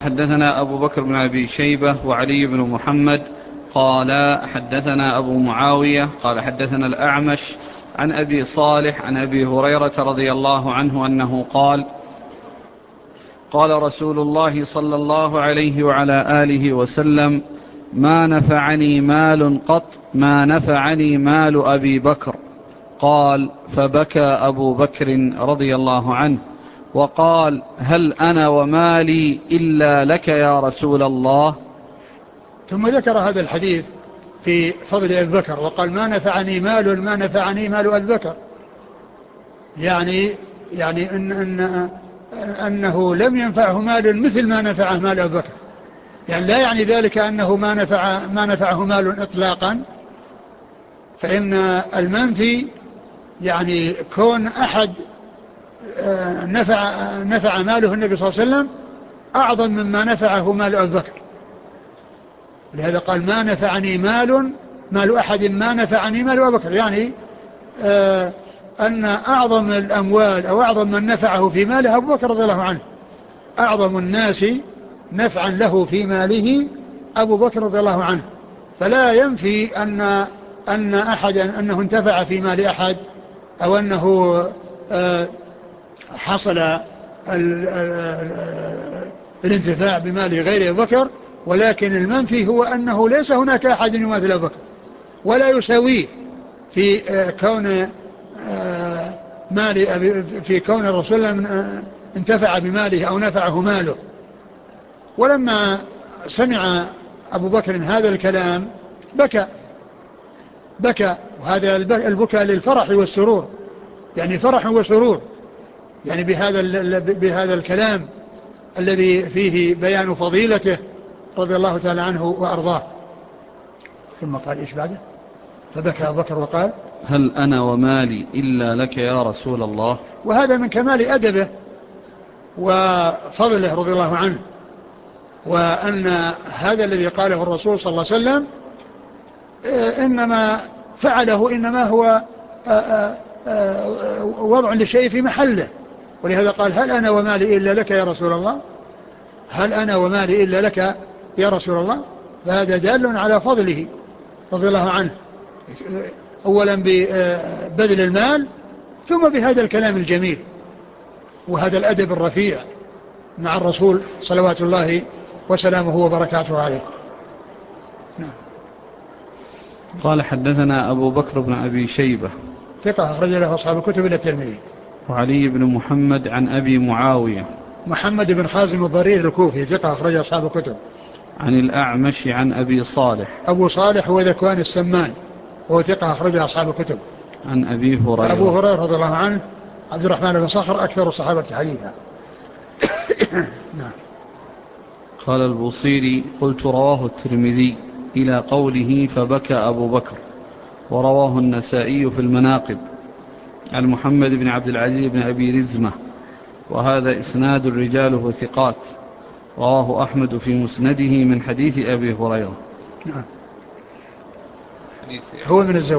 حدثنا أبو بكر بن أبي شيبة وعلي بن محمد قال حدثنا أبو معاوية قال حدثنا الأعمش عن أبي صالح عن أبي هريرة رضي الله عنه أنه قال قال رسول الله صلى الله عليه وعلى آله وسلم: ما نفعني مال قط ما نفعني مال أبي بكر. قال: فبكى أبو بكر رضي الله عنه وقال: هل أنا ومالي إلا لك يا رسول الله؟ ثم ذكر هذا الحديث في فضل أبي بكر وقال: ما نفعني مال أبي بكر، يعني أنه لم ينفعه مال مثل ما نفعه مال أبي بكر، يعني لا يعني ذلك أنه ما نفعه مال إطلاقا، فإن المنفي يعني كون أحد نفع ماله النبي صلى الله عليه وسلم أعظم مما نفعه مال أبي بكر. لهذا قال: ما نفعني مال أحد ما نفعني مال أبي بكر، يعني أن أعظم الأموال أو أعظم من نفعه في ماله أبو بكر رضي الله عنه، أعظم الناس نفعا له في ماله أبو بكر رضي الله عنه. فلا ينفي أن أحدا أنه انتفع في مال أحد أو أنه حصل الانتفاع بمال غير أبي بكر، ولكن المنفي هو أنه ليس هناك أحد يماثل أبي بكر ولا يساويه في كون في كون الرسول انتفع بماله أو نفعه ماله. ولما سمع أبو بكر هذا الكلام بكى، وهذا البكاء للفرح والسرور، يعني فرح وسرور يعني بهذا الكلام الذي فيه بيان فضيلته رضي الله تعالى عنه وأرضاه. ثم قال: إيش بعده؟ فبكى أبو بكر وقال: هل أنا ومالي إلا لك يا رسول الله؟ وهذا من كمال أدبه وفضله رضي الله عنه، وأن هذا الذي قاله الرسول صلى الله عليه وسلم إنما فعله إنما هو وضع لشيء في محله، ولهذا قال: هل أنا ومالي إلا لك يا رسول الله؟ هل أنا ومالي إلا لك يا رسول الله؟ فهذا دال على فضله رضي الله عنه، أولا ببذل المال ثم بهذا الكلام الجميل وهذا الأدب الرفيع مع الرسول صلوات الله وسلامه وبركاته عليه. نعم. قال: حدثنا أبو بكر بن أبي شيبة ثقة أخرج له أصحاب الكتب إلى الترمذي. وعلي بن محمد عن أبي معاوية محمد بن خازم الضرير الكوفي ثقة أخرج أصحاب الكتب. عن الأعمش عن أبي صالح أبو صالح هو ذكوان السمان وهو ثقة أخرج أصحاب الكتب. عن أبي هريرة. أبو هريرة رضي الله عنه عبد الرحمن بن صخر أكثر الصحابة حديثا. نعم. قال البوصيري: قلت رواه الترمذي إلى قوله فبكى أبو بكر، ورواه النسائي في المناقب عن محمد بن عبد العزيز بن أبي رزمة، وهذا إسناد رجاله ثقات، رواه أحمد في مسنده من حديث أبي هريرة. نعم. هو من الزواج.